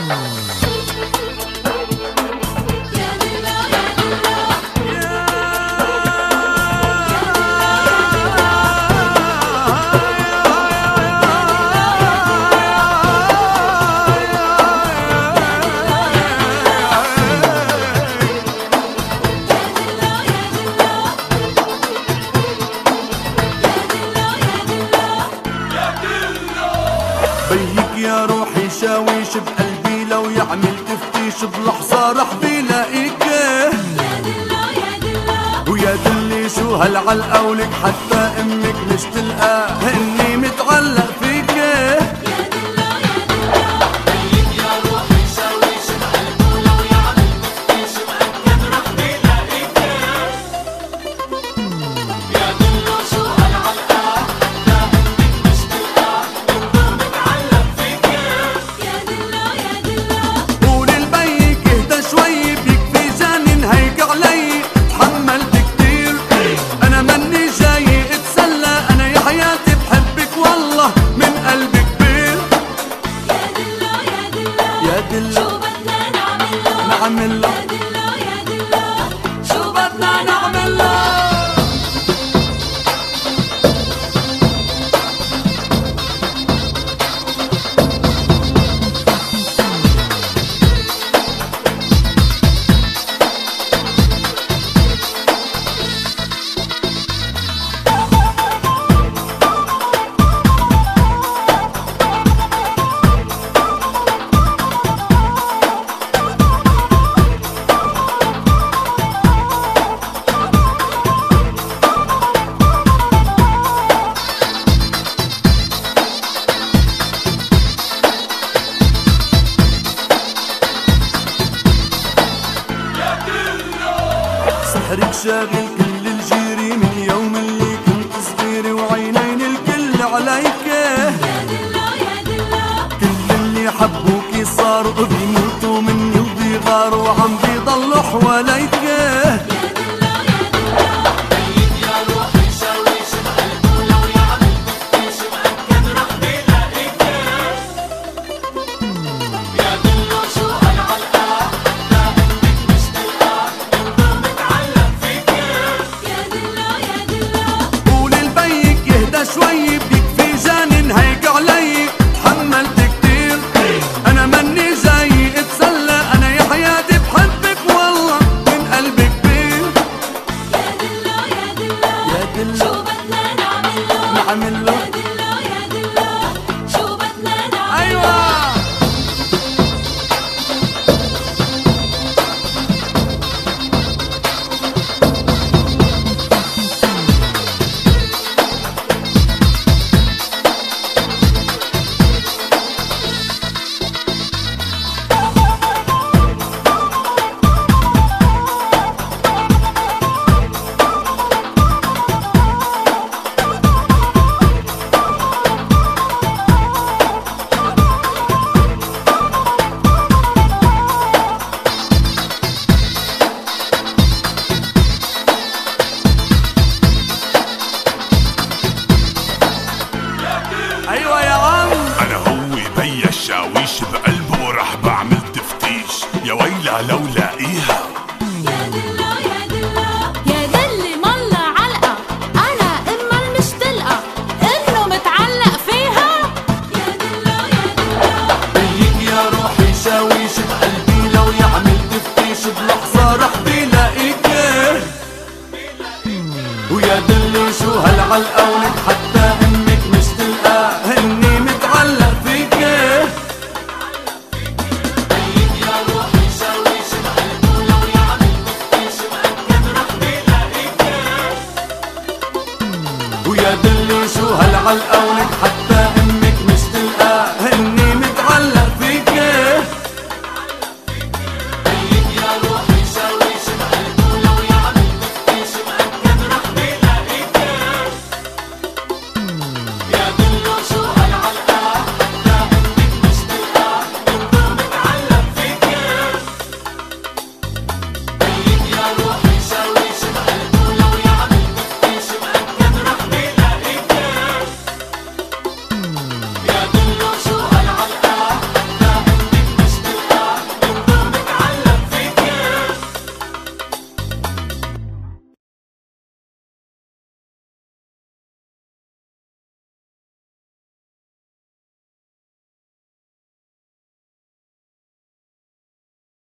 بيك يا روحي شاويش بقلبي، لو يعمل تفتيش بلحظة رح بيلاقيك. يا دلا يا دلا ويا دلي شو هالعلقة، ولك حتى امك مش تلقى اني متعلق فيك. يا دلا يا دلا بيك يا روحي شاويش بقلبي، لو يعمل تفتيش مأكد رح بيلاقيك. يا دلا شو هالعلقة، حتى امك مش تلقى انه متعلق فيك. يا دلا يا دلا قولي لبيك اهدى شوي، بيكفي جنن هيك علي، تحملت كتير انا مني جاي اتسلى، انا يا حياتي بحبك والله من قلبي كبير. يا دلا يا دلا يا دلا شو بدنا نعمل له، يا دلا يا دلا شو بدنا نعمل له. سحرك شاغل كل الجيري من يوم اللي كنت صغيري، وعينين الكل عليك. يا دلا يا دلا كل اللي حبوكي صاروا بيموتوا مني وبيغاروا، وعم بيضلوا حواليك. يا دلا يا دلا بيك يا روحي شاويش بقلبه، لو يعمل تفتيش مأكد رح بيلاقيك. يا دلا شو هالعلقة، حتى امك مش تلقى انه متعلق فيك. يا دلا يا دلا قولي لبيك يهدى شوي، بيكفي جنن هيك علي، تحملت كتير انا مني جاي اتسلى، انا يا حياتي بحبك والله من قلبي كبير. يا دلا يا دلا يا دلا شو بدنا نعمل له، يا دلا يا دلا شو بدنا نعمل له. ايوه ايوه يا عم، انا هو بيا الشاويش بقلبه، ورح بعمل تفتيش يا ويلها لو لاقيها. يا دلا يا دلا يا دلي ملا علقة، أنا إما المشتلقة إنه متعلق فيها. يا دلا يا دلا بيك يا روحي شاويش بقلبي، لو يعمل تفتيش بلحظة رح بيلاقيك. ويا دلي شو هالعلقة، ولك حتى امك مش تلقى اني متعلق فيك. بيك يا روحي شاويش بقلبه، لو يعمل تفتيش مأكد رح بيلاقيك. ويا دلي شو هالعلقة، ولك حتى